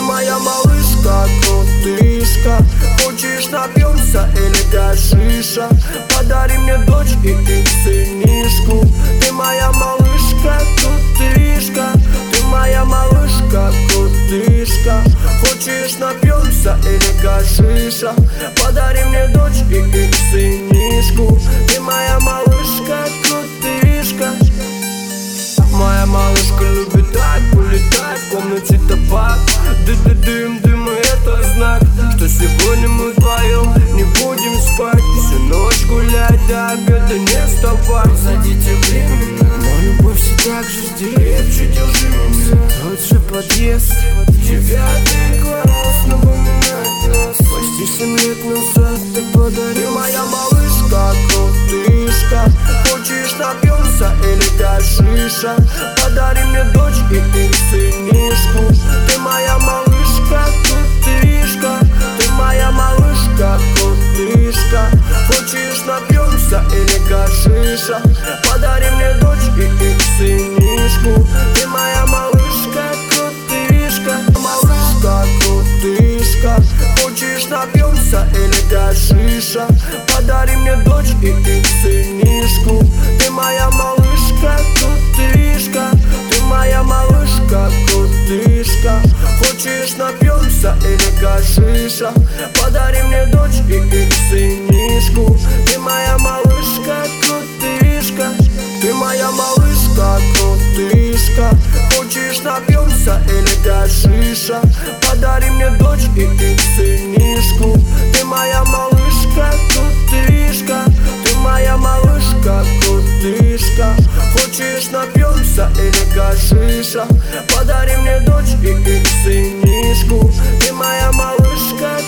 моя малышка, крутышка. Хочешь напьемся или гашиша? Подари мне дочь и сынишку. Ты моя малышка, крутышка. Ты моя малышка, крутышка. Хочешь напьемся или гашиша? Подари мне дочь и сынишку. Ты моя малышка, крутышка. Моя малышка любит так улетать, в комнате табак. Дым, и это знак, что сегодня мы вдвоем не будем спать. Всю ночь гулять, до обеда не вставать. Зайдите временно, но любовь все так же здесь. Крепче держи меня, тот же подъезд. 9 класс напоминает нас. Почти 7 лет назад ты подарил. Моя малышка, крутышка. Хочешь напьемся или гашиша? Подари мне дочь и сынишку. Ты моя малышка, крутышка. Ты моя малышка, крутышка. Хочешь напьемся или гашиша? Подари мне дочь и сынишку. Ты моя малышка, крутышка. Малышка, крутышка. Хочешь напьемся или гашиша? Подари мне дочь и сынишку. Ты моя малышка, крутышка. Ты моя малышка, крутышка. Хочешь напьемся или гашиша? Подари мне дочь и сынишку. Ты моя малышка, крутышка. Ты моя малышка, крутышка. Хочешь напьемся или гашиша? Подари мне дочь и сынишку. Ты моя малышка, крутышка. Ты моя малышка, крутышка. Хочешь напьемся или гашиша? Подари мне дочь и сынишку. Ты моя малышка,